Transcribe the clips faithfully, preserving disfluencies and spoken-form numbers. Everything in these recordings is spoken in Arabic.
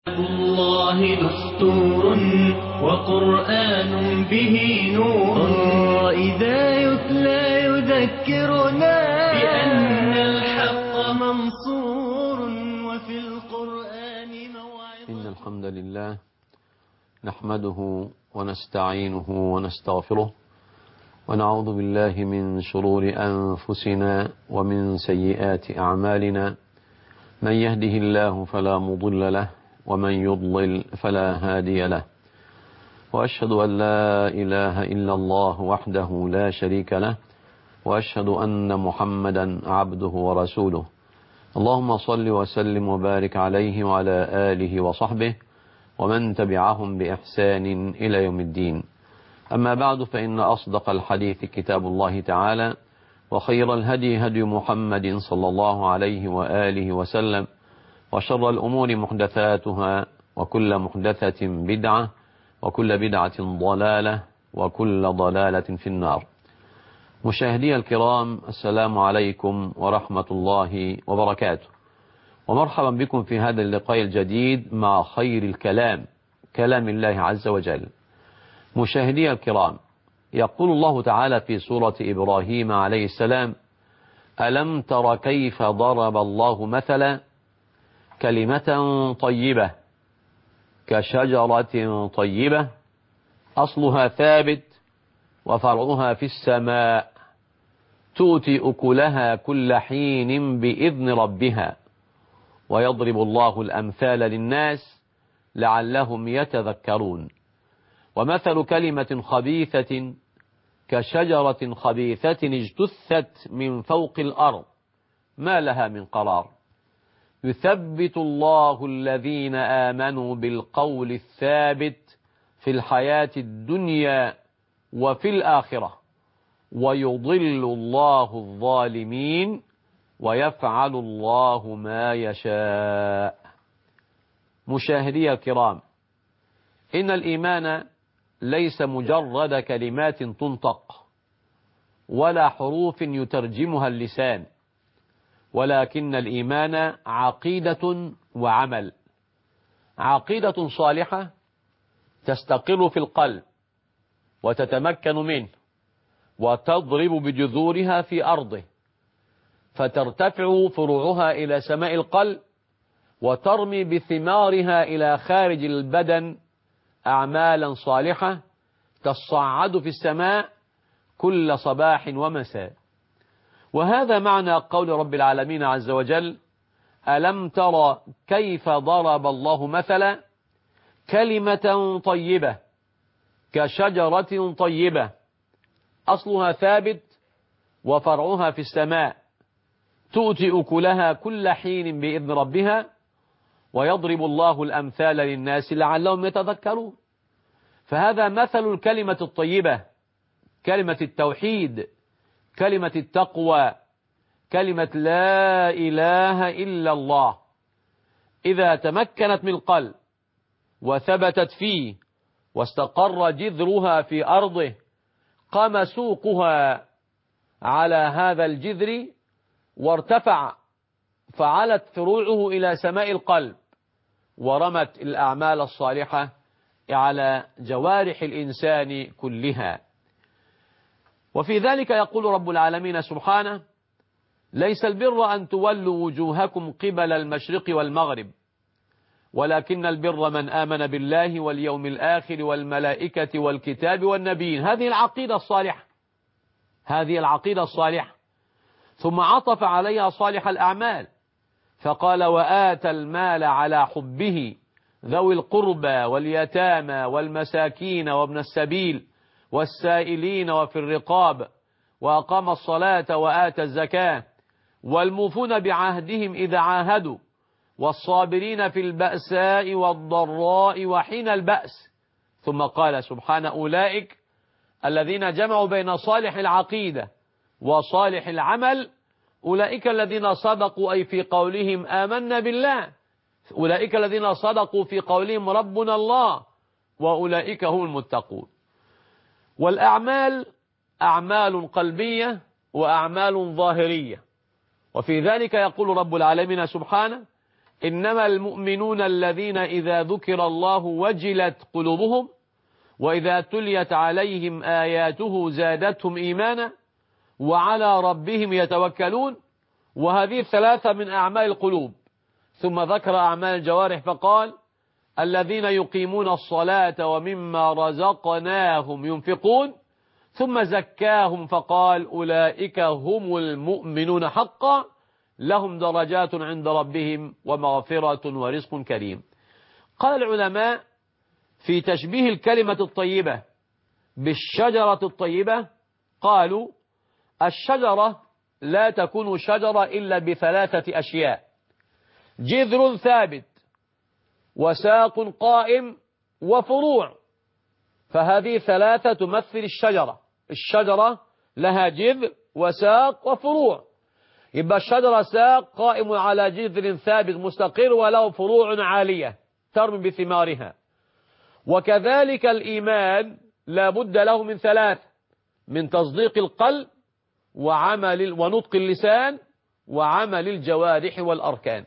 الله دستور وقرآن به نور إذا يتلى يذكرنا بأن الحق منصور وفي القرآن موعظة. إن الحمد لله نحمده ونستعينه ونستغفره ونعوذ بالله من شرور أنفسنا ومن سيئات أعمالنا. من يهده الله فلا مضل له ومن يضلل فلا هادي له، وأشهد أن لا إله إلا الله وحده لا شريك له، وأشهد أن محمدا عبده ورسوله. اللهم صل وسلم وبارك عليه وعلى آله وصحبه ومن تبعهم بإحسان إلى يوم الدين. أما بعد، فإن أصدق الحديث كتاب الله تعالى، وخير الهدي هدي محمد صلى الله عليه وآله وسلم، وشر الأمور محدثاتها، وكل محدثة بدعة، وكل بدعة ضلالة، وكل ضلالة في النار. مشاهدي الكرام، السلام عليكم ورحمة الله وبركاته، ومرحبا بكم في هذا اللقاء الجديد مع خير الكلام، كلام الله عز وجل. مشاهدي الكرام، يقول الله تعالى في سورة إبراهيم عليه السلام: ألم تر كيف ضرب الله مثلا كلمة طيبة كشجرة طيبة أصلها ثابت وفرعها في السماء تؤتي أكلها كل حين بإذن ربها ويضرب الله الأمثال للناس لعلهم يتذكرون. ومثل كلمة خبيثة كشجرة خبيثة اجتثت من فوق الأرض ما لها من قرار. يثبت الله الذين آمنوا بالقول الثابت في الحياة الدنيا وفي الآخرة، ويضل الله الظالمين ويفعل الله ما يشاء. مشاهدي الكرام، إن الإيمان ليس مجرد كلمات تنطق ولا حروف يترجمها اللسان، ولكن الإيمان عقيدة وعمل. عقيدة صالحة تستقر في القلب وتتمكن منه وتضرب بجذورها في أرضه، فترتفع فروعها إلى سماء القلب وترمي بثمارها إلى خارج البدن أعمالا صالحة تصعد في السماء كل صباح ومساء. وهذا معنى قول رب العالمين عز وجل: ألم تر كيف ضرب الله مثلا كلمة طيبة كشجرة طيبة أصلها ثابت وفرعها في السماء تؤتي أكلها كل حين بإذن ربها ويضرب الله الأمثال للناس لعلهم يتذكرون. فهذا مثل الكلمة الطيبة، كلمة التوحيد، كلمة التقوى، كلمة لا إله إلا الله. إذا تمكنت من القلب وثبتت فيه واستقر جذرها في أرضه، قام سوقها على هذا الجذر وارتفع، فعلت فروعه إلى سماء القلب ورمت الأعمال الصالحة على جوارح الإنسان كلها. وفي ذلك يقول رب العالمين سبحانه: ليس البر أن تولوا وجوهكم قبل المشرق والمغرب، ولكن البر من آمن بالله واليوم الآخر والملائكة والكتاب والنبيين. هذه العقيدة الصالحة، هذه العقيدة الصالحة. ثم عطف عليها صالح الأعمال فقال: وآتى المال على حبه ذوي القربى واليتامى والمساكين وابن السبيل والسائلين وفي الرقاب، وأقام الصلاة وآتى الزكاة، والموفون بعهدهم إذا عاهدوا، والصابرين في البأساء والضراء وحين البأس. ثم قال سبحانه: أولئك الذين جمعوا بين صالح العقيدة وصالح العمل، أولئك الذين صدقوا أي في قولهم آمنا بالله، أولئك الذين صدقوا في قولهم ربنا الله، وأولئك هم المتقون. والأعمال أعمال قلبية وأعمال ظاهرية. وفي ذلك يقول رب العالمين سبحانه: إنما المؤمنون الذين إذا ذكر الله وجلت قلوبهم وإذا تليت عليهم آياته زادتهم إيمانا وعلى ربهم يتوكلون. وهذه الثلاثة من أعمال القلوب. ثم ذكر أعمال الجوارح فقال الذين يقيمون الصلاة ومما رزقناهم ينفقون. ثم زكاهم فقال أولئك هم المؤمنون حقا لهم درجات عند ربهم ومغفرة ورزق كريم. قال العلماء في تشبيه الكلمة الطيبة بالشجرة الطيبة قالوا الشجرة لا تكون شجرة إلا بثلاثة أشياء: جذر ثابت وساق قائم وفروع. فهذه ثلاثة تمثل الشجرة. الشجرة لها جذر وساق وفروع. يبقى الشجرة ساق قائم على جذر ثابت مستقر وله فروع عالية ترمي بثمارها. وكذلك الإيمان لا بد له من ثلاث: من تصديق القلب وعمل ونطق اللسان وعمل الجوارح والأركان.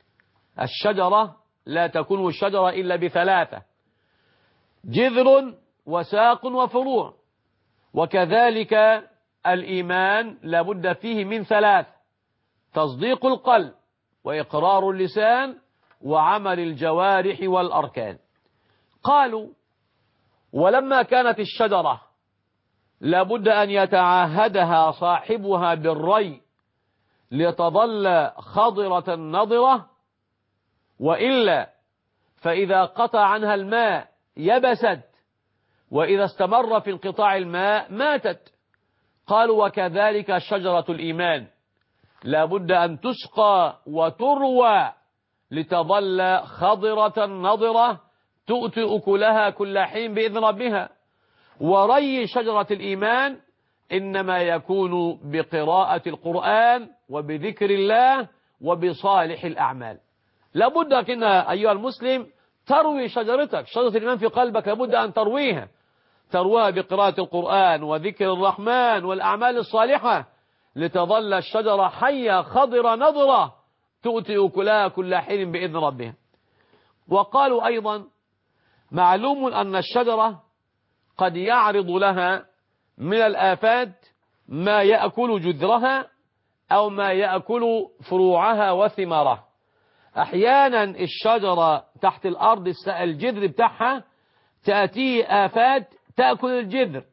الشجرة لا تكون الشجرة إلا بثلاثة: جذر وساق وفروع. وكذلك الإيمان لا بد فيه من ثلاث: تصديق القلب وإقرار اللسان وعمل الجوارح والأركان. قالوا ولما كانت الشجرة لا بد أن يتعاهدها صاحبها بالري لتظل خضرة نضرة، وإلا فإذا قطع عنها الماء يبست، وإذا استمر في انقطاع الماء ماتت. قالوا وكذلك شجرة الإيمان لا بد أن تسقى وتروى لتظل خضرة نضرة تؤتي أكلها كل حين بإذن ربها. وري شجرة الإيمان إنما يكون بقراءة القرآن وبذكر الله وبصالح الأعمال. لابد أن أيها المسلم تروي شجرتك، شجرة الإيمان في قلبك لابد أن ترويها، ترويها بقراءة القرآن وذكر الرحمن والأعمال الصالحة لتظل الشجرة حية خضرة نضرة تؤتي أكلها كل حين بإذن ربها. وقالوا أيضا معلوم أن الشجرة قد يعرض لها من الآفات ما يأكل جذرها أو ما يأكل فروعها وثمارها. أحيانا الشجرة تحت الأرض الجذر بتاعها تأتيه آفات تأكل الجذر،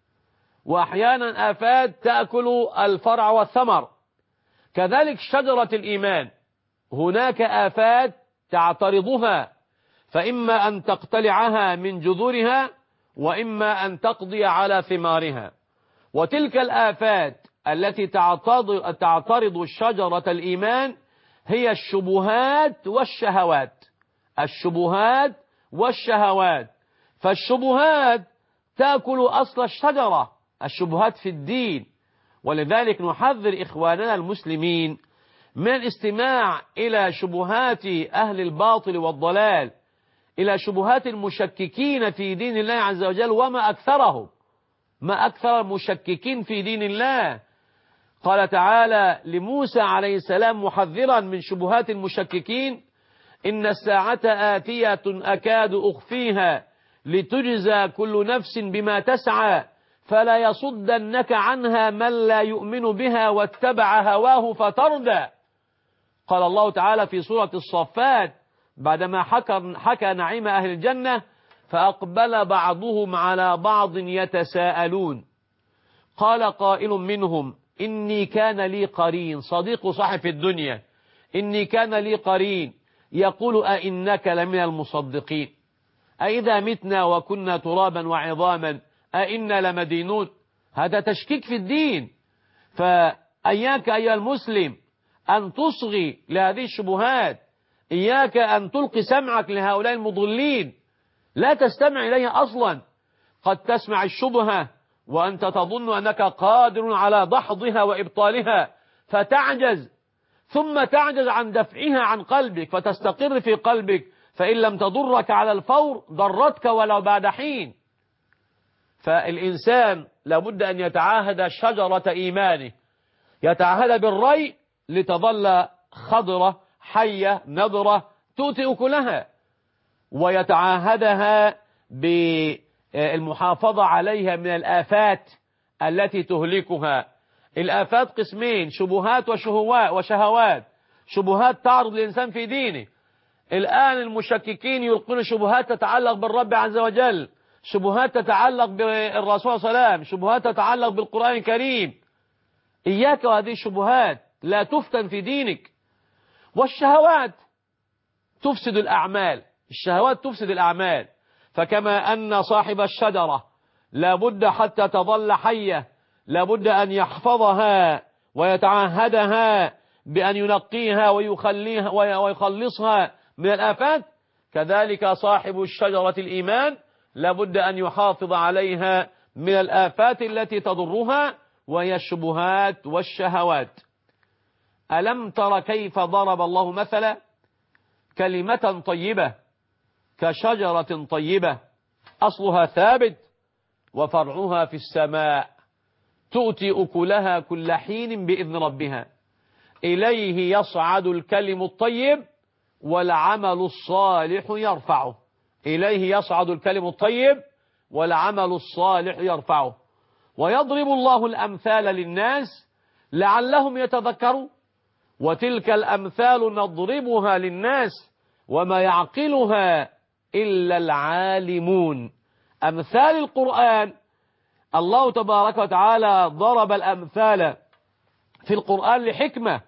وأحيانا آفات تأكل الفرع والثمر. كذلك شجرة الإيمان هناك آفات تعترضها، فإما أن تقتلعها من جذورها وإما أن تقضي على ثمارها. وتلك الآفات التي تعترض, تعترض شجرة الإيمان هي الشبهات والشهوات. الشبهات والشهوات. فالشبهات تأكل أصل الشجرة، الشبهات في الدين. ولذلك نحذر إخواننا المسلمين من الاستماع إلى شبهات أهل الباطل والضلال، إلى شبهات المشككين في دين الله عز وجل. وما أكثرهم، ما أكثر المشككين في دين الله. قال تعالى لموسى عليه السلام محذرا من شبهات المشككين: إن الساعة آتية أكاد أخفيها لتجزى كل نفس بما تسعى فلا يصدنك عنها من لا يؤمن بها واتبع هواه فتردى. قال الله تعالى في سورة الصفات بعدما حكى, حكى نعيم أهل الجنة: فأقبل بعضهم على بعض يتساءلون قال قائل منهم إني كان لي قرين، صديق صاحب في الدنيا، إني كان لي قرين يقول أئنك لمن المصدقين أئذا متنا وكنا ترابا وعظاما أئنا لمدينون. هذا تشكيك في الدين. فإياك أيها المسلم أن تصغي لهذه الشبهات، إياك أن تلقي سمعك لهؤلاء المضلين، لا تستمع إليها أصلا. قد تسمع الشبهة وأنت تظن أنك قادر على دحضها وإبطالها فتعجز، ثم تعجز عن دفعها عن قلبك فتستقر في قلبك، فإن لم تضرك على الفور ضرتك ولو بعد حين. فالإنسان لابد أن يتعاهد شجرة إيمانه، يتعاهد بالري لتظل خضرة حية نضرة تؤتي أكلها، ويتعاهدها بالمحافظة عليها من الآفات التي تهلكها. الآفات قسمين: شبهات وشهوات وشهوات. شبهات تعرض الإنسان في دينه. الآن المشككين يلقون شبهات تتعلق بالرب عز وجل، شبهات تتعلق بالرسول صلى الله عليه وسلم، شبهات تتعلق بالقرآن الكريم. إياك وهذه الشبهات، لا تفتن في دينك. والشهوات تفسد الأعمال، الشهوات تفسد الأعمال. فكما أن صاحب الشجرة لابد حتى تظل حية لابد أن يحفظها ويتعهدها بأن ينقيها ويخليها ويخلصها من الآفات، كذلك صاحب الشجرة الإيمان لابد أن يحافظ عليها من الآفات التي تضرها، وهي الشبهات والشهوات. ألم تر كيف ضرب الله مثلا كلمة طيبة كشجرة طيبة أصلها ثابت وفرعها في السماء تؤتي أكلها كل حين بإذن ربها إليه يصعد الكلم الطيب والعمل الصالح يرفعه. إليه يصعد الكلم الطيب والعمل الصالح يرفعه. ويضرب الله الأمثال للناس لعلهم يتذكرون، وتلك الأمثال نضربها للناس وما يعقلها إلا العالمون. أمثال القرآن، الله تبارك وتعالى ضرب الأمثال في القرآن لحكمة،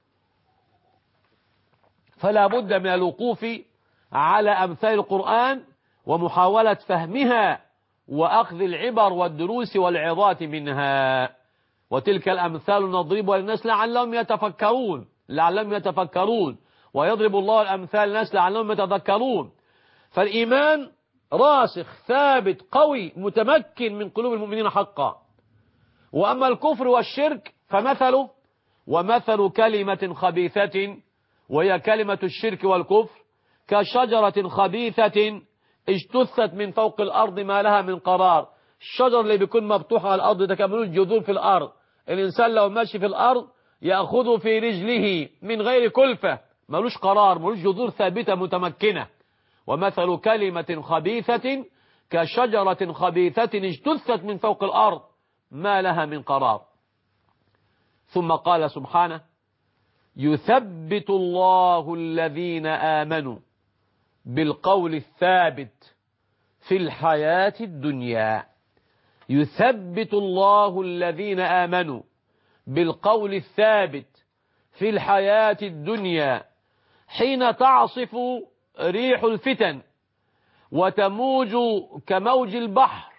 فلا بد من الوقوف على أمثال القرآن ومحاولة فهمها وأخذ العبر والدروس والعظات منها. وتلك الأمثال نضربها للناس لعلهم يتفكرون لعلهم يتفكرون ويضرب الله الأمثال للناس لعلهم يتذكرون. فالإيمان راسخ ثابت قوي متمكن من قلوب المؤمنين حقا. وأما الكفر والشرك فمثله ومثل كلمة خبيثة، وهي كلمة الشرك والكفر، كشجرة خبيثة اجتثت من فوق الأرض ما لها من قرار. الشجر اللي بيكون مفتوح على الأرض ده كمان الجذور في الأرض، الإنسان لو ماشي في الأرض يأخذه في رجله من غير كلفة، ملوش قرار، ملوش جذور ثابتة متمكنة. ومثل كلمة خبيثة كشجرة خبيثة اجتثت من فوق الأرض ما لها من قرار. ثم قال سبحانه: يثبت الله الذين آمنوا بالقول الثابت في الحياة الدنيا. يثبت الله الذين آمنوا بالقول الثابت في الحياة الدنيا حين تعصف ريح الفتن وتموج كموج البحر.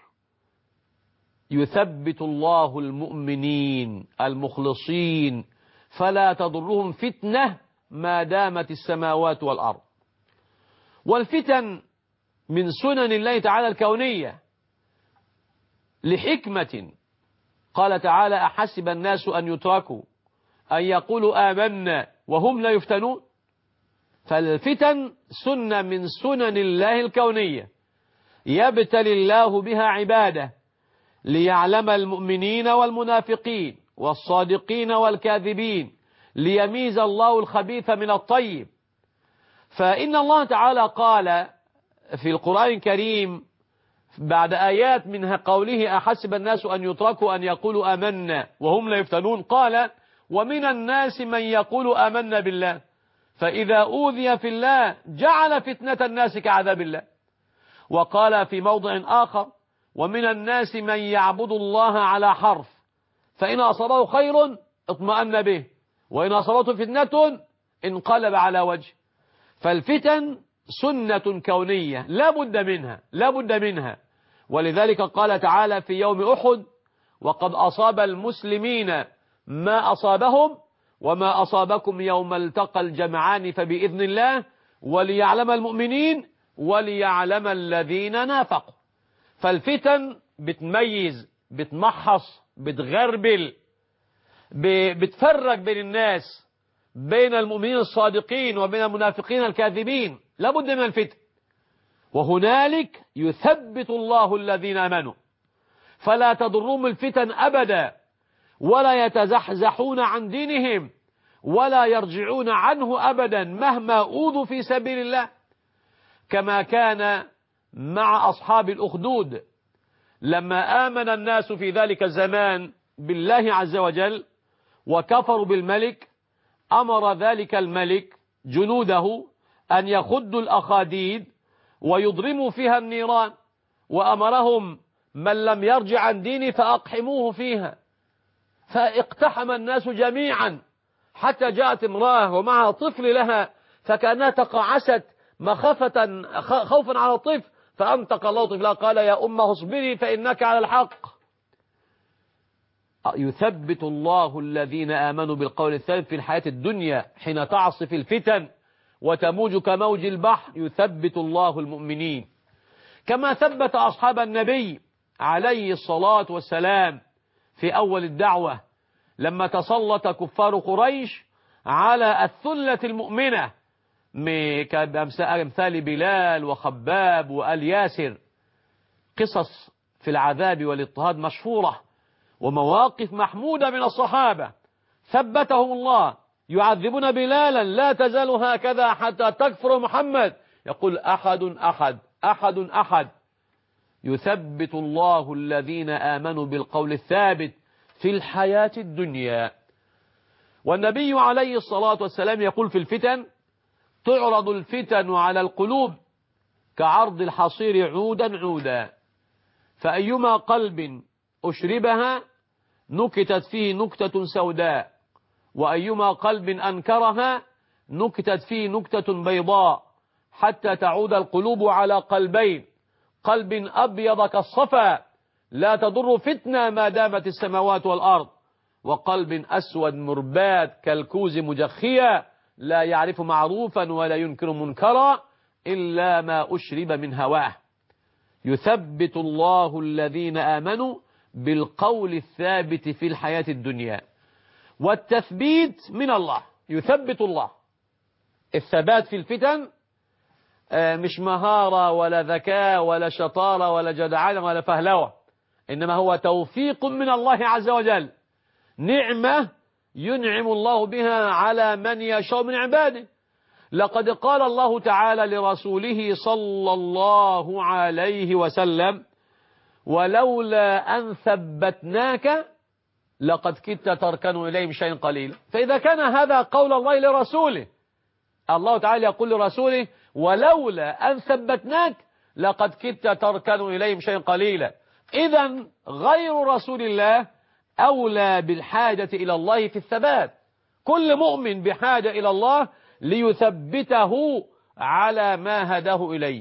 يثبت الله المؤمنين المخلصين فلا تضرهم فتنة ما دامت السماوات والأرض. والفتن من سنن الله تعالى الكونية لحكمة. قال تعالى: أحسب الناس أن يتركوا أن يقولوا آمنا وهم لا يفتنون. فالفتن سنة من سنن الله الكونية يبتلي الله بها عباده ليعلم المؤمنين والمنافقين والصادقين والكاذبين، ليميز الله الخبيث من الطيب. فإن الله تعالى قال في القرآن الكريم بعد آيات منها قوله: أحسب الناس أن يتركوا أن يقولوا آمنا وهم لا يفتنون، قال: ومن الناس من يقول آمنا بالله فإذا أوذي في الله جعل فتنة الناس كعذاب الله. وقال في موضع آخر: ومن الناس من يعبد الله على حرف فإن أصابه خير اطمأن به وإن أصابته فتنة انقلب على وجه. فالفتن سنة كونية لا بد منها لا بد منها ولذلك قال تعالى في يوم أحد: وقد أصاب المسلمين ما أصابهم وما أصابكم يوم التقى الجمعان فبإذن الله وليعلم المؤمنين وليعلم الذين نافقوا. فالفتن بتميز، بتمحص، بتغربل، بتفرق بين الناس، بين المؤمنين الصادقين وبين المنافقين الكاذبين. لابد من الفتن. وهنالك يثبت الله الذين آمنوا فلا تضرهم الفتن أبدا ولا يتزحزحون عن دينهم ولا يرجعون عنه أبدا مهما أوذوا في سبيل الله، كما كان مع أصحاب الأخدود لما آمن الناس في ذلك الزمان بالله عز وجل وكفروا بالملك، أمر ذلك الملك جنوده أن يخدوا الأخاديد ويضرموا فيها النيران، وأمرهم من لم يرجع عن دينه فأقحموه فيها، فاقتحم الناس جميعا حتى جاءت امرأة ومعها طفل لها فكأنها تقاعست مخافة خوفا على الطفل، فأنطق الله طفلها قال يا أمه اصبري فإنك على الحق. يثبت الله الذين آمنوا بالقول الثابت في الحياة الدنيا حين تعصف الفتن وتموج كموج البحر، يثبت الله المؤمنين. كما ثبت أصحاب النبي عليه الصلاة والسلام في أول الدعوة لما تسلط كفار قريش على الثلة المؤمنة كأمثال بلال وخباب وآل ياسر. قصص في العذاب والاضطهاد مشهورة ومواقف محمودة من الصحابة ثبتهم الله. يعذبون بلالا لا تزال هكذا حتى تكفر محمد، يقول أحد أحد أحد أحد. يثبت الله الذين آمنوا بالقول الثابت في الحياة الدنيا. والنبي عليه الصلاة والسلام يقول في الفتن تعرض الفتن على القلوب كعرض الحصير عودا عودا، فأيما قلب أشربها نكتت فيه نكتة سوداء، وأيما قلب أنكرها نكتت فيه نكتة بيضاء، حتى تعود القلوب على قلبين، قلب أبيض كالصفا لا تضر فتنة ما دامت السماوات والأرض، وقلب أسود مرباد كالكوز مجخيا لا يعرف معروفا ولا ينكر منكرا إلا ما أشرب من هواه. يثبت الله الذين آمنوا بالقول الثابت في الحياة الدنيا. والتثبيت من الله، يثبت الله. الثبات في الفتن مش مهارة ولا ذكاء ولا شطارة ولا جدعانة ولا فهلوة، إنما هو توفيق من الله عز وجل، نعمة ينعم الله بها على من يشاء من عباده. لقد قال الله تعالى لرسوله صلى الله عليه وسلم ولولا أن ثبتناك لقد كدت تركن إليهم شيئا قليلا. فإذا كان هذا قول الله لرسوله، الله تعالى يقول لرسوله ولولا أن ثبتناك لقد كدت تركن إليهم شيئا قليلا. إذا غير رسول الله أولى بالحاجة إلى الله في الثبات. كل مؤمن بحاجة إلى الله ليثبته على ما هداه إليه.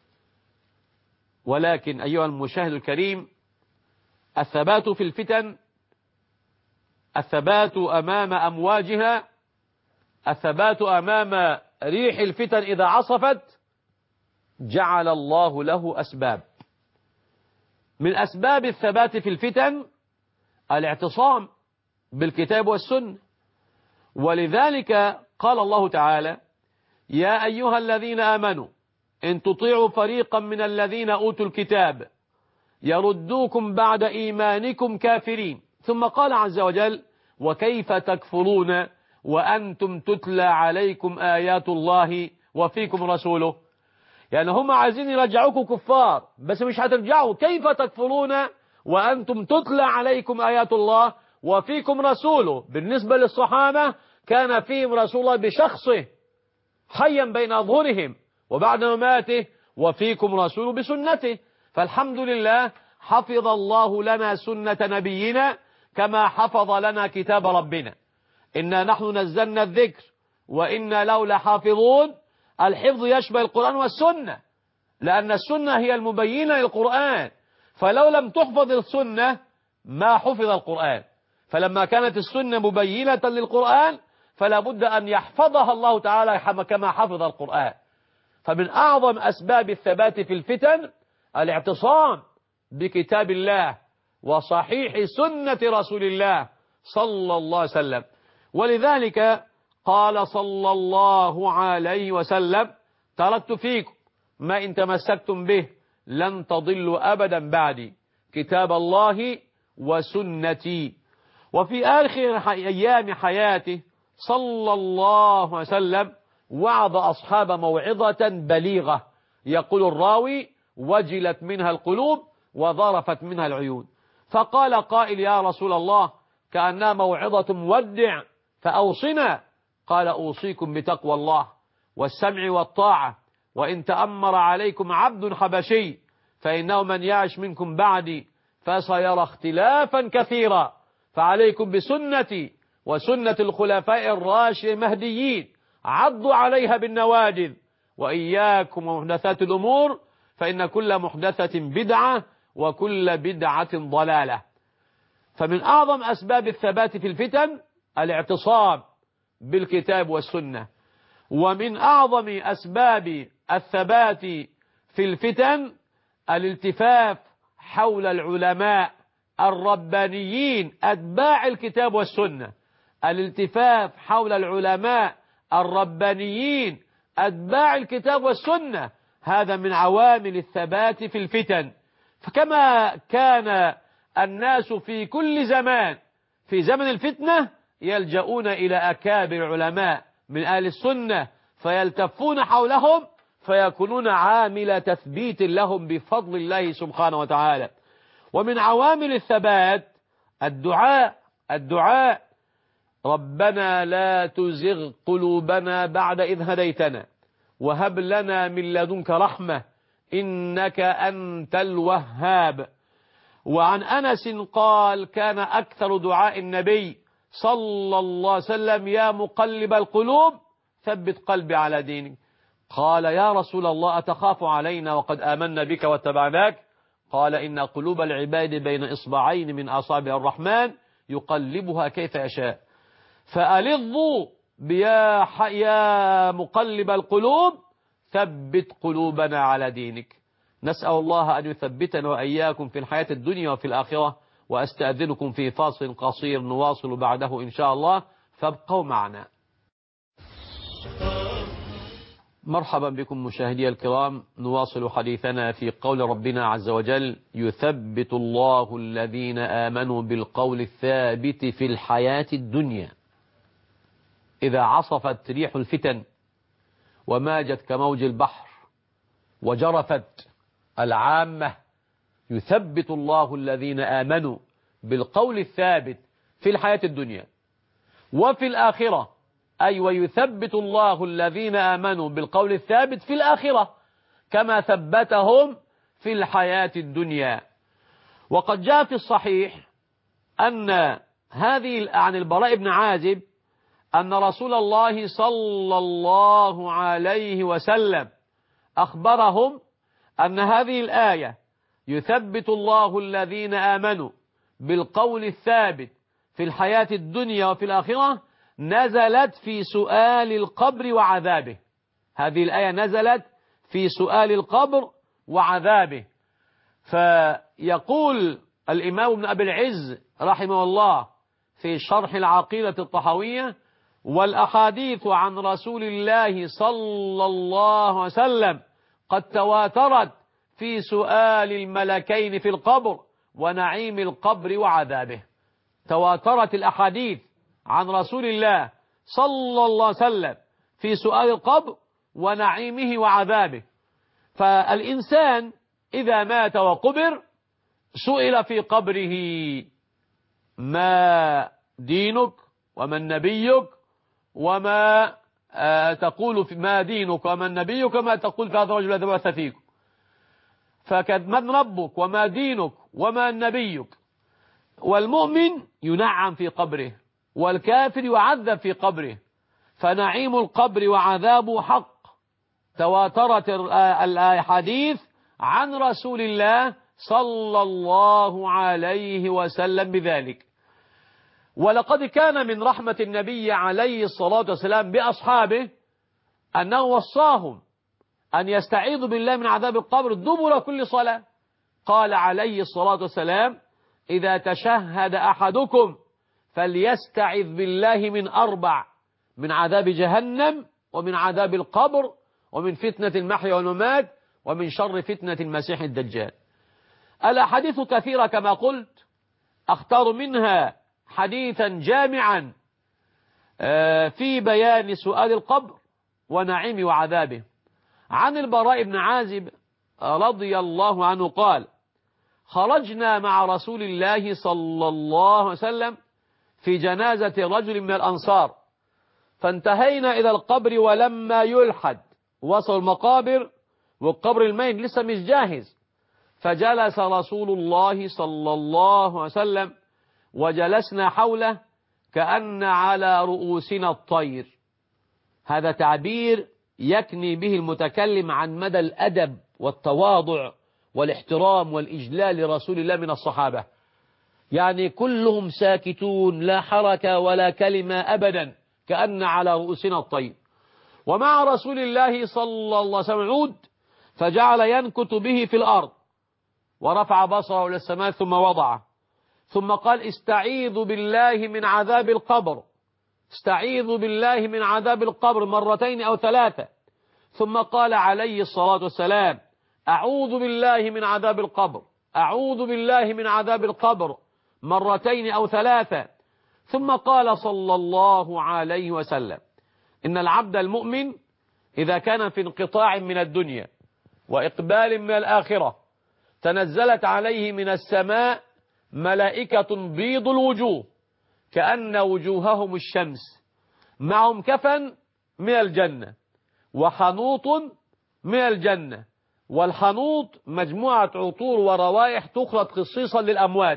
ولكن أيها المشاهد الكريم، الثبات في الفتن، الثبات أمام أمواجها، الثبات أمام ريح الفتن إذا عصفت، جعل الله له أسباب. من أسباب الثبات في الفتن الاعتصام بالكتاب والسنة. ولذلك قال الله تعالى يا أيها الذين آمنوا إن تطيعوا فريقا من الذين أوتوا الكتاب يردوكم بعد إيمانكم كافرين. ثم قال عز وجل وكيف تكفرون وأنتم تتلى عليكم آيات الله وفيكم رسوله. يعني هم عايزين يرجعوكم كفار بس مش هترجعوا. كيف تكفرون وأنتم تتلى عليكم آيات الله وفيكم رسوله. بالنسبة للصحابة كان فيهم رسول الله بشخصه حيا بين أظهرهم، وبعد مماته وفيكم رسوله بسنته. فالحمد لله حفظ الله لنا سنة نبينا كما حفظ لنا كتاب ربنا. إنا نحن نزلنا الذكر وإنا له لحافظون. الحفظ يشمل القرآن والسنة، لأن السنة هي المبينة للقرآن، فلو لم تحفظ السنة ما حفظ القرآن. فلما كانت السنة مبينة للقرآن فلا بد أن يحفظها الله تعالى كما حفظ القرآن. فمن أعظم أسباب الثبات في الفتن الاعتصام بكتاب الله وصحيح سنة رسول الله صلى الله عليه وسلم. ولذلك قال صلى الله عليه وسلم تركت فيكم ما إن تمسكتم به لن تضلوا أبدا بعدي كتاب الله وسنتي. وفي آخر أيام حياته صلى الله عليه وسلم وعظ أصحاب موعظة بليغة، يقول الراوي: وجلت منها القلوب وظرفت منها العيون. فقال قائل: يا رسول الله، كأنها موعظة مودع فأوصنا. قال: أوصيكم بتقوى الله والسمع والطاعة، وإن تأمر عليكم عبد حبشي فإنه من يعش منكم بعدي فسيرى اختلافا كثيرا، فعليكم بسنتي وسنة الخلفاء الراشدين المهديين، عضوا عليها بالنواجذ، وإياكم ومحدثات الأمور، فإن كل محدثة بدعة وكل بدعة ضلالة. فمن أعظم أسباب الثبات في الفتن الاعتصام بالكتاب والسنة، ومن أعظم أسباب الثبات في الفتن الالتفاف حول العلماء الربانيين أتباع الكتاب والسنة، الالتفاف حول العلماء الربانيين أتباع الكتاب والسنة، هذا من عوامل الثبات في الفتن. فكما كان الناس في كل زمان في زمن الفتنة يلجؤون إلى أكابر علماء من أهل السنة فيلتفون حولهم فيكونون عامل تثبيت لهم بفضل الله سبحانه وتعالى. ومن عوامل الثبات الدعاء الدعاء ربنا لا تزغ قلوبنا بعد إذ هديتنا وهب لنا من لدنك رحمة إنك أنت الوهاب. وعن أنس قال: كان أكثر دعاء النبي صلى الله عليه وسلم: يا مقلب القلوب ثبت قلبي على دينك. قال: يا رسول الله، أتخاف علينا وقد آمنا بك واتبعناك؟ قال: إن قلوب العباد بين إصبعين من أصابع الرحمن يقلبها كيف يشاء، فألظوا بيا يا مقلب القلوب ثبت قلوبنا على دينك. نسأل الله أن يثبتنا وإياكم في الحياة الدنيا وفي الآخرة. وأستأذنكم في فاصل قصير نواصل بعده إن شاء الله، فابقوا معنا. مرحبا بكم مشاهدي الكرام، نواصل حديثنا في قول ربنا عز وجل: يثبت الله الذين آمنوا بالقول الثابت في الحياة الدنيا. إذا عصفت ريح الفتن وماجت كموج البحر وجرفت العامة، يثبت الله الذين آمنوا بالقول الثابت في الحياة الدنيا وفي الآخرة، أي ويثبت الله الذين آمنوا بالقول الثابت في الآخرة كما ثبتهم في الحياة الدنيا. وقد جاء في الصحيح أن هذه عن البراء بن عازب أن رسول الله صلى الله عليه وسلم أخبرهم أن هذه الآية يثبت الله الذين آمنوا بالقول الثابت في الحياة الدنيا وفي الآخرة نزلت في سؤال القبر وعذابه. هذه الآية نزلت في سؤال القبر وعذابه. فيقول الإمام ابن أبي العز رحمه الله في شرح العقيدة الطحاوية: والأحاديث عن رسول الله صلى الله عليه وسلم قد تواترت في سؤال الملكين في القبر ونعيم القبر وعذابه. تواترت الأحاديث عن رسول الله صلى الله عليه وسلم في سؤال القبر ونعيمه وعذابه. فالإنسان إذا مات وقبر سئل في قبره: ما دينك ومن نبيك وما آه تقول في ما دينك ومن نبيك وما تقول في هذا الرجل الذي بعث فيكم. فمن ربك وما دينك وما نبيك. والمؤمن ينعم في قبره والكافر يعذب في قبره، فنعيم القبر وعذابه حق. تواترت الحديث عن رسول الله صلى الله عليه وسلم بذلك. ولقد كان من رحمة النبي عليه الصلاة والسلام بأصحابه أنه وصاهم أن يستعيذوا بالله من عذاب القبر دبر كل صلاة. قال عليه الصلاة والسلام: إذا تشهد أحدكم فليستعذ بالله من أربع: من عذاب جهنم ومن عذاب القبر ومن فتنة المحيا والممات ومن شر فتنة المسيح الدجال. الأحاديث كثيرة كما قلت، أختار منها حديثا جامعا في بيان سؤال القبر ونعيم وعذابه. عن البراء بن عازب رضي الله عنه قال: خرجنا مع رسول الله صلى الله عليه وسلم في جنازة رجل من الأنصار، فانتهينا إلى القبر ولما يلحد وصل المقابر والقبر الميت لسه مش جاهز، فجلس رسول الله صلى الله عليه وسلم وجلسنا حوله كأن على رؤوسنا الطير. هذا تعبير يكني به المتكلم عن مدى الأدب والتواضع والاحترام والإجلال لرسول الله من الصحابة، يعني كلهم ساكتون لا حركة ولا كلمة أبدا، كأن على رؤوسنا الطير. ومع رسول الله صلى الله عليه وسلم عود فجعل ينكت به في الأرض، ورفع بصره إلى السماء ثم وضعه، ثم قال: استعيذوا بالله من عذاب القبر، استعيذوا بالله من عذاب القبر مرتين أو ثلاثة. ثم قال عليه الصلاة والسلام: أعوذ بالله من عذاب القبر، أعوذ بالله من عذاب القبر مرتين أو ثلاثة. ثم قال صلى الله عليه وسلم: إن العبد المؤمن إذا كان في انقطاع من الدنيا وإقبال من الآخرة تنزلت عليه من السماء ملائكة بيض الوجوه كأن وجوههم الشمس، معهم كفن من الجنة وحنوط من الجنة، والحنوط مجموعة عطور وروائح تخلط خصيصا للأموات،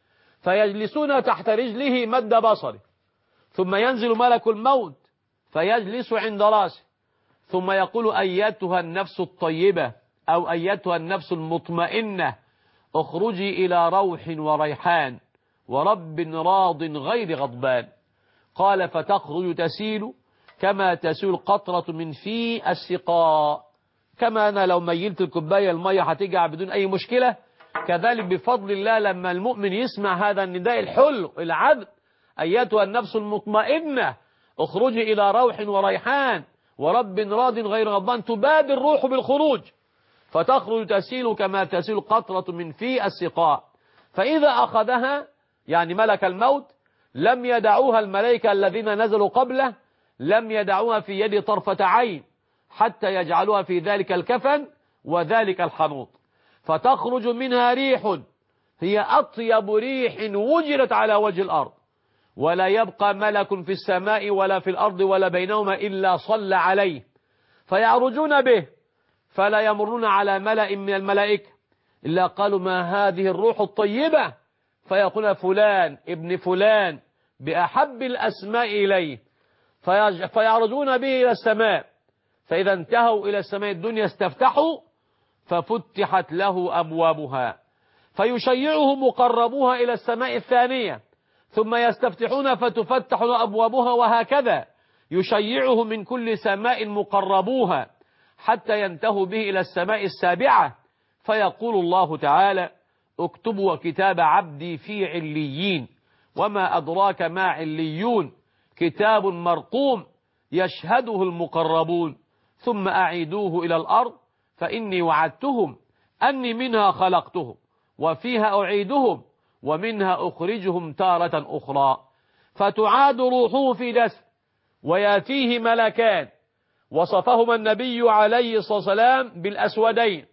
فيجلسون تحت رجله مد بصره، ثم ينزل ملك الموت فيجلس عند راسه، ثم يقول: أيتها النفس الطيبة أو أيتها النفس المطمئنة اخرجي إلى روح وريحان ورب راض غير غضبان. قال: فتخرج تسيل كما تسيل القطرة من في السقاء، كما أنا لو ميلت الكوباية المية هتجع بدون أي مشكلة، كذلك بفضل الله لما المؤمن يسمع هذا النداء الحلو العذب: أيتها النفس المطمئنة اخرجي إلى روح وريحان ورب راض غير غضبان، تبادر الروح بالخروج، فتخرج تسيل كما تسيل قطرة من في السقاء. فإذا أخذها يعني ملك الموت لم يدعوها الملائكة الذين نزلوا قبله، لم يدعوها في يد طرفة عين حتى يجعلوها في ذلك الكفن وذلك الحنوط، فتخرج منها ريح هي أطيب ريح وجدت على وجه الأرض، ولا يبقى ملك في السماء ولا في الأرض ولا بينهما إلا صلى عليه، فيعرجون به فلا يمرون على ملأ من الملائكة إلا قالوا: ما هذه الروح الطيبة؟ فيقول: فلان ابن فلان بأحب الأسماء إليه، فيعرجون به إلى السماء، فإذا انتهوا إلى السماء الدنيا استفتحوا ففتحت له أبوابها، فيشيعه مقربوها إلى السماء الثانية، ثم يستفتحون فتفتح له أبوابها، وهكذا يشيعه من كل سماء مقربوها حتى ينتهوا به إلى السماء السابعة، فيقول الله تعالى: اكتبوا كتاب عبدي في عليين، وما أدراك ما عليون، كتاب مرقوم يشهده المقربون، ثم أعيدوه إلى الأرض فإني وعدتهم أني منها خلقتهم وفيها أعيدهم ومنها أخرجهم تارة أخرى. فتعاد روحه في جسد ويأتيه ملكان وصفهما النبي عليه الصلاة والسلام بالأسودين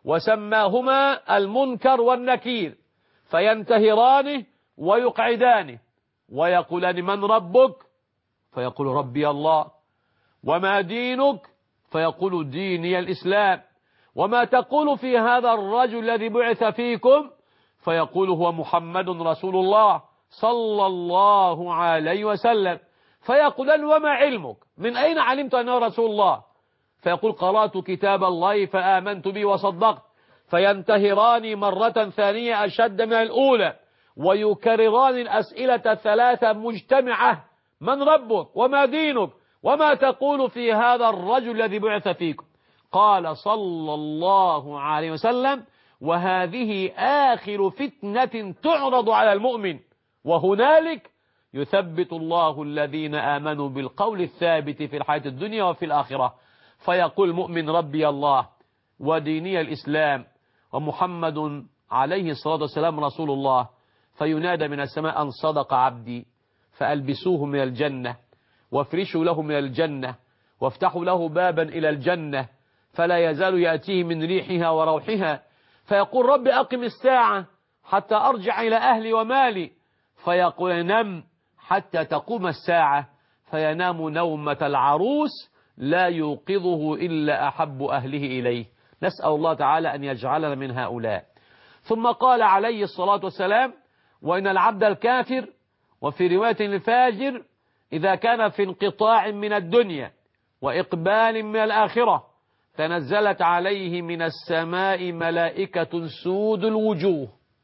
وسماهما المنكر والنكير، فينتهرانه ويقعدانه ويقولان: من ربك؟ فيقول: ربي الله. وما دينك؟ فيقول: ديني الإسلام. وما تقول في هذا الرجل الذي بعث فيكم؟ فيقول: هو محمد رسول الله صلى الله عليه وسلم. فيقولان: وما علمك؟ من أين علمت أنه رسول الله؟ فيقول: قرأت كتاب الله فآمنت به وصدقت. فينتهران مرة ثانية أشد من الأولى ويكرران الأسئلة الثلاثة مجتمعة: من ربك؟ وما دينك؟ وما تقول في هذا الرجل الذي بعث فيكم؟ قال صلى الله عليه وسلم: وهذه آخر فتنة تعرض على المؤمن، وهنالك يثبت الله الذين آمنوا بالقول الثابت في الحياة الدنيا وفي الآخرة. فيقول المؤمن: ربي الله وديني الإسلام ومحمد عليه الصلاة والسلام رسول الله. فينادى من السماء: أن صدق عبدي، فألبسوه من الجنة وافرشوا له من الجنة وافتحوا له بابا إلى الجنة فلا يزال يأتيه من ريحها وروحها، فيقول رب أقم الساعة حتى أرجع إلى أهلي ومالي، فيقول نم حتى تقوم الساعة، فينام نومة العروس لا يوقظه إلا أحب أهله إليه. نسأل الله تعالى أن يجعلنا من هؤلاء. ثم قال عليه الصلاة والسلام وإن العبد الكافر وفي رواية الفاجر إذا كان في انقطاع من الدنيا وإقبال من الآخرة تنزلت عليه من السماء ملائكة سود الوجوه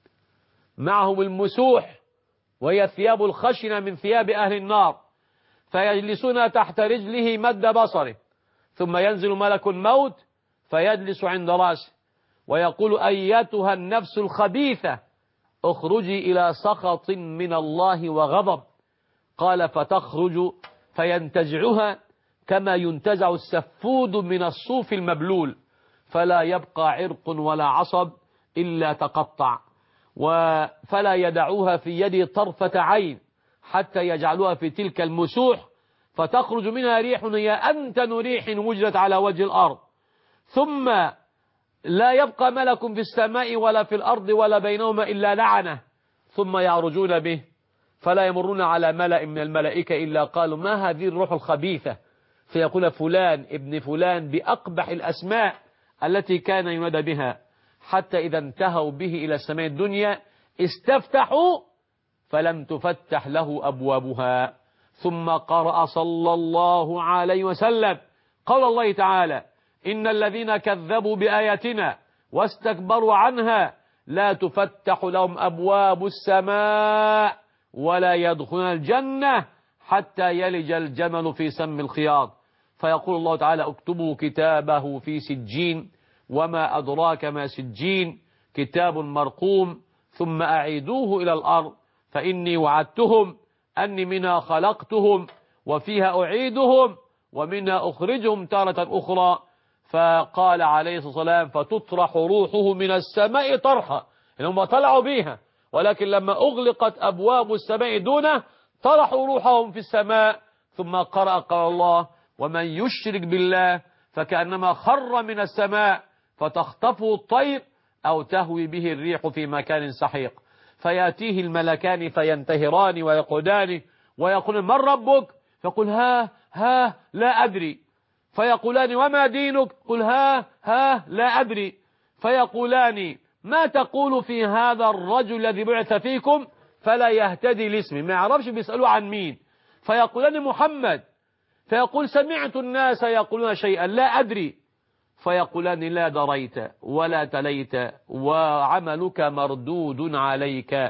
معهم المسوح وهي ثياب الخشنة من ثياب أهل النار، فيجلسون تحت رجله مد بصره، ثم ينزل ملك الموت فيجلس عند رأسه ويقول أيتها النفس الخبيثة اخرجي إلى سخط من الله وغضب. قال فتخرج فينتزعها كما ينتزع السفود من الصوف المبلول، فلا يبقى عرق ولا عصب إلا تقطع، فلا يدعوها في يده طرفة عين حتى يجعلوها في تلك المسوح، فتخرج منها ريح هي أنتن ريح وجدت على وجه الأرض، ثم لا يبقى ملك في السماء ولا في الأرض ولا بينهما إلا لعنه، ثم يعرجون به فلا يمرون على ملأ من الملائكة إلا قالوا ما هذه الروح الخبيثة، فيقول فلان ابن فلان بأقبح الأسماء التي كان ينادى بها، حتى إذا انتهوا به إلى السماء الدنيا استفتحوا فلم تفتح له أبوابها. ثم قرأ صلى الله عليه وسلم قول الله تعالى إن الذين كذبوا بآياتنا واستكبروا عنها لا تفتح لهم أبواب السماء ولا يدخلون الجنة حتى يلج الجمل في سم الخياط، فيقول الله تعالى اكتبوا كتابه في سجين وما أدراك ما سجين كتاب مرقوم ثم أعيدوه إلى الأرض فإني وعدتهم أني منها خلقتهم وفيها أعيدهم ومنها أخرجهم تارة أخرى. فقال عليه الصلاة والسلام فتطرح روحه من السماء طرحا، إنهم طلعوا بها، ولكن لما أغلقت أبواب السماء دونه طرحوا روحهم في السماء. ثم قرأ قال الله ومن يشرك بالله فكأنما خر من السماء فتخطفه الطير أو تهوي به الريح في مكان سحيق، فيأتيه الملكان فينتهران ويقودان ويقول من ربك؟ فيقول ها ها لا أدري، فيقولان وما دينك؟ قل ها ها لا أدري، فيقولان ما تقول في هذا الرجل الذي بعث فيكم؟ فلا يهتدي لاسمه، ما يعرفش بيسألوا عن مين، فيقولان محمد، فيقول سمعت الناس يقولون شيئا لا أدري، فيقولان لا دريت ولا تليت وعملك مردود عليك.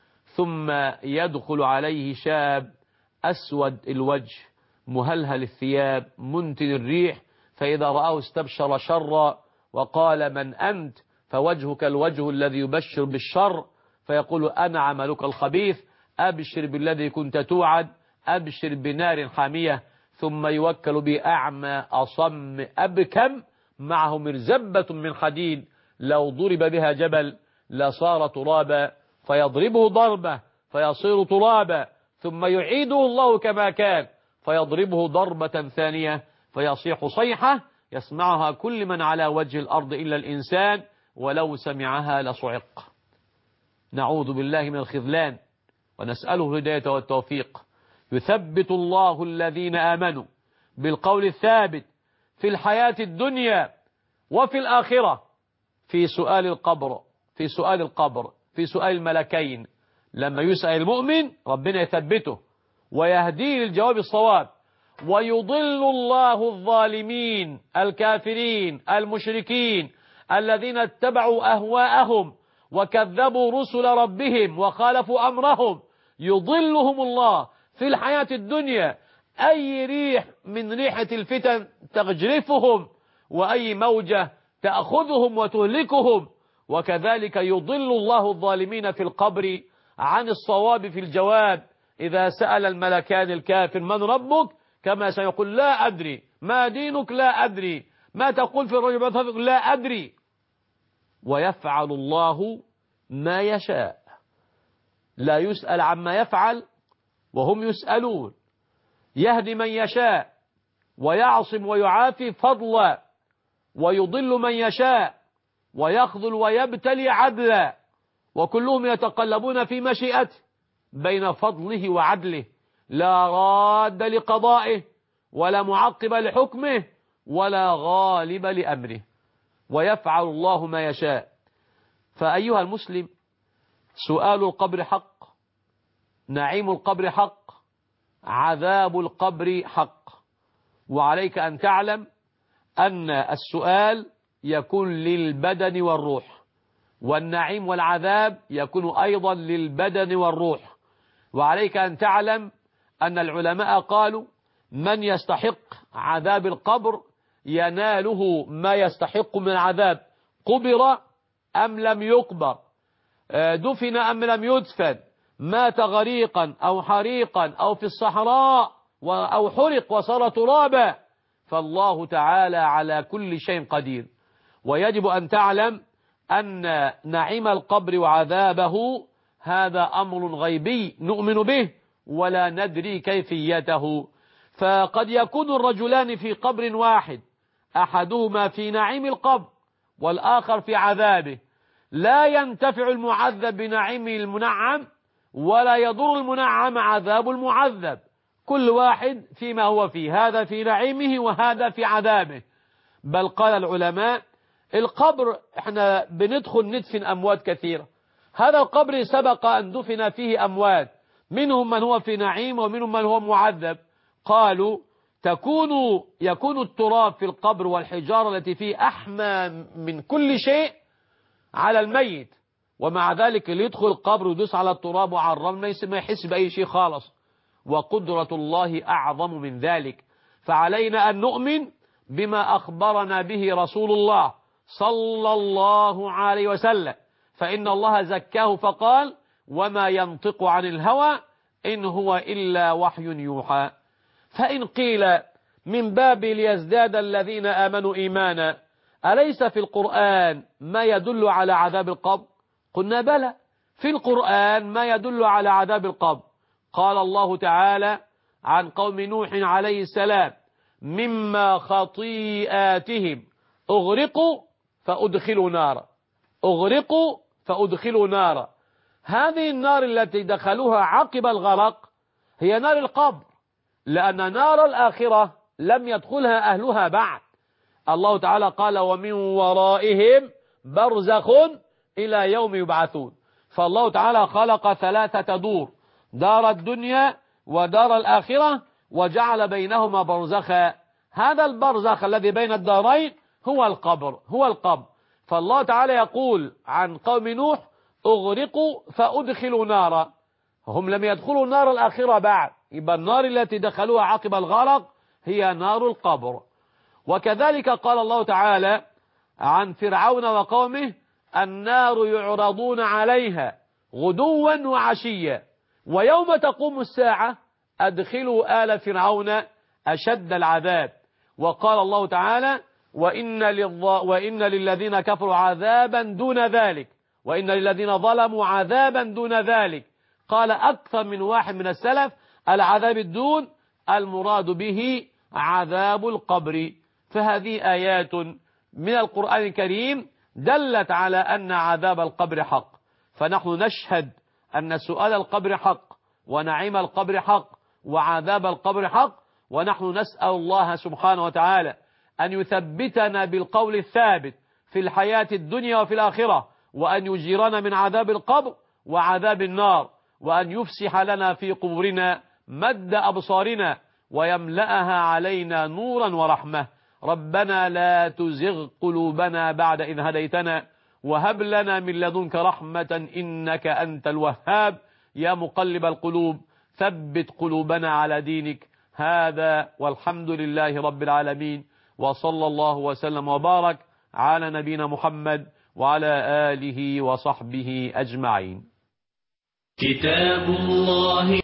ثم يدخل عليه شاب أسود الوجه مهلهل الثياب منتن الريح، فإذا رآه استبشر شرا وقال من أنت؟ فوجهك الوجه الذي يبشر بالشر، فيقول أنا عملك الخبيث أبشر بالذي كنت توعد، أبشر بنار حامية. ثم يوكل بأعمى أصم أبكم معه مرزبة من حديد لو ضرب بها جبل لصار ترابا، فيضربه ضربة فيصير ترابا، ثم يعيده الله كما كان فيضربه ضربة ثانية فيصيح صيحة يسمعها كل من على وجه الأرض إلا الإنسان ولو سمعها لصعق. نعوذ بالله من الخذلان ونسأله الهداية والتوفيق. يثبت الله الذين آمنوا بالقول الثابت في الحياة الدنيا وفي الآخرة، في سؤال القبر في سؤال القبر في سؤال الملكين. لما يسأل المؤمن ربنا يثبته ويهديه للجواب الصواب، ويضل الله الظالمين الكافرين المشركين الذين اتبعوا أهواءهم وكذبوا رسل ربهم وخالفوا أمرهم، يضلهم الله في الحياة الدنيا. أي ريح من ريحة الفتن تغجرفهم وأي موجة تأخذهم وتهلكهم، وكذلك يضل الله الظالمين في القبر عن الصواب في الجواب. إذا سأل الملكان الكافر من ربك كما سيقول لا أدري، ما دينك لا أدري، ما تقول في الرجل لا أدري، ويفعل الله ما يشاء، لا يسأل عما يفعل وهم يسألون. يهدي من يشاء ويعصم ويعافي فضلا، ويضل من يشاء ويخذل ويبتلي عدلا، وكلهم يتقلبون في مشيئته بين فضله وعدله، لا راد لقضائه ولا معقب لحكمه ولا غالب لأمره، ويفعل الله ما يشاء. فأيها المسلم، سؤال القبر حق، نعيم القبر حق، عذاب القبر حق، وعليك أن تعلم أن السؤال يكون للبدن والروح، والنعيم والعذاب يكون أيضا للبدن والروح. وعليك أن تعلم أن العلماء قالوا من يستحق عذاب القبر يناله ما يستحق من العذاب، قبر أم لم يقبر، دفن أم لم يدفن، مات غريقا أو حريقا أو في الصحراء أو حرق وصار ترابا، فالله تعالى على كل شيء قدير. ويجب أن تعلم أن نعيم القبر وعذابه هذا أمر غيبي نؤمن به ولا ندري كيفيته. فقد يكون الرجلان في قبر واحد، أحدهما في نعيم القبر والآخر في عذابه، لا ينتفع المعذب بنعيم المنعم ولا يضر المنعم عذاب المعذب، كل واحد فيما هو فيه، هذا في نعيمه وهذا في عذابه. بل قال العلماء القبر احنا بندخل ندفن أموات كثيرة، هذا القبر سبق أن دفن فيه أموات، منهم من هو في نعيم ومنهم من هو معذب. قالوا تكون يكون التراب في القبر والحجارة التي فيه أحمى من كل شيء على الميت، ومع ذلك اللي يدخل القبر ويدوس على التراب وعلى الرمل ما يحس بأي شيء خالص، وقدرة الله أعظم من ذلك. فعلينا أن نؤمن بما أخبرنا به رسول الله صلى الله عليه وسلم، فإن الله زكاه فقال وما ينطق عن الهوى إن هو إلا وحي يوحى. فإن قيل من باب ليزداد الذين آمنوا إيمانا أليس في القرآن ما يدل على عذاب القبر؟ قلنا بلى، في القرآن ما يدل على عذاب القبر. قال الله تعالى عن قوم نوح عليه السلام مما خطيئاتهم أغرقوا فأدخلوا نارا، أغرقوا فأدخلوا نارا. هذه النار التي دخلوها عقب الغرق هي نار القبر، لأن نار الآخرة لم يدخلها أهلها بعد. الله تعالى قال ومن ورائهم برزخ إلى يوم يبعثون. فالله تعالى خلق ثلاثة دور، دار الدنيا ودار الآخرة، وجعل بينهما برزخا، هذا البرزخ الذي بين الدارين هو القبر هو القبر. فالله تعالى يقول عن قوم نوح أغرقوا فأدخلوا نارا، هم لم يدخلوا نار الآخرة بعد، يبقى النار التي دخلوها عقب الغرق هي نار القبر. وكذلك قال الله تعالى عن فرعون وقومه النار يعرضون عليها غدوا وعشيا ويوم تقوم الساعة أدخلوا آل فرعون أشد العذاب. وقال الله تعالى وإن, للظ... وإن للذين كفروا عذابا دون ذلك وإن للذين ظلموا عذابا دون ذلك. قال أكثر من واحد من السلف العذاب الدون المراد به عذاب القبر. فهذه آيات من القرآن الكريم دلت على أن عذاب القبر حق، فنحن نشهد أن سؤال القبر حق ونعيم القبر حق وعذاب القبر حق، ونحن نسأل الله سبحانه وتعالى أن يثبتنا بالقول الثابت في الحياة الدنيا وفي الآخرة، وأن يجيرنا من عذاب القبر وعذاب النار، وأن يفسح لنا في قبورنا مد أبصارنا ويملأها علينا نورا ورحمة. ربنا لا تزغ قلوبنا بعد إذ هديتنا وهب لنا من لدنك رحمة إنك أنت الوهاب. يا مقلب القلوب ثبت قلوبنا على دينك. هذا والحمد لله رب العالمين، وصلى الله وسلم وبارك على نبينا محمد وعلى آله وصحبه أجمعين. كتاب الله